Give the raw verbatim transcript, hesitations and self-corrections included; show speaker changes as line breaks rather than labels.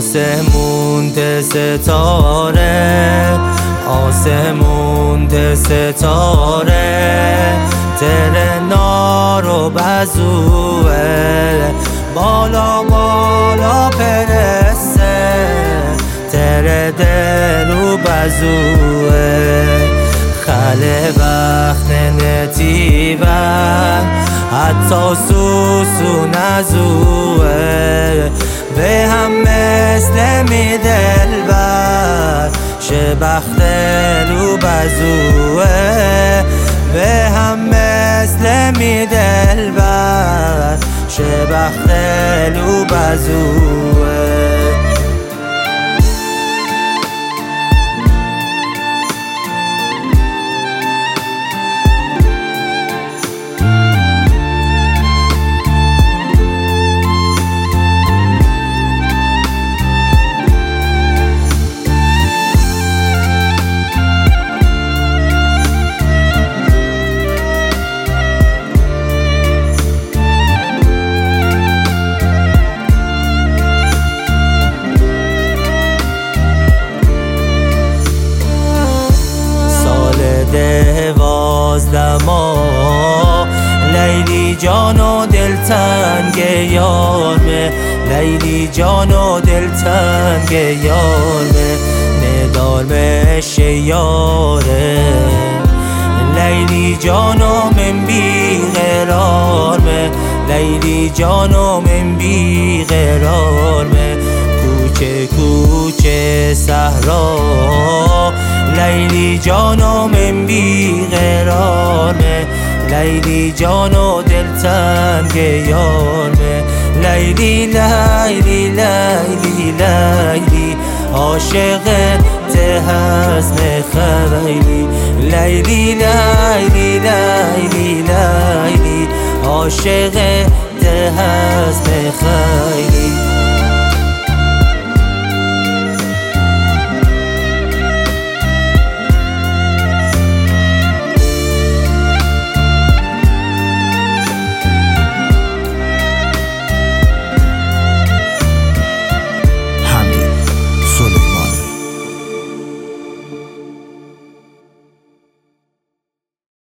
آسمون ده ستاره آسمون ده ستاره تر نار و بزوه بالا بالا پرسه تر دل و بزوه خله وقت نتیبن حتی سوسو نزوه به هم مثل می دل بر شبخت لو بزوه به هم مثل می دل بر شبخت لو بزوه دوازدما لیلی جان و دلتنگ یارمه لیلی جان و دلتنگ یارمه ندارمش یاره لیلی جانو من بی قرارمه لیلی جانو من بی قرارمه کوچه کوچه صحرا لیلی جانو من بی قرارمه لیلی جانو دلتنگ یارمه لیلی لیلی لیلی لیلی عاشق ته هزم خیلی لیلی لیلی لیلی لیلی عاشق ته هزم خیلی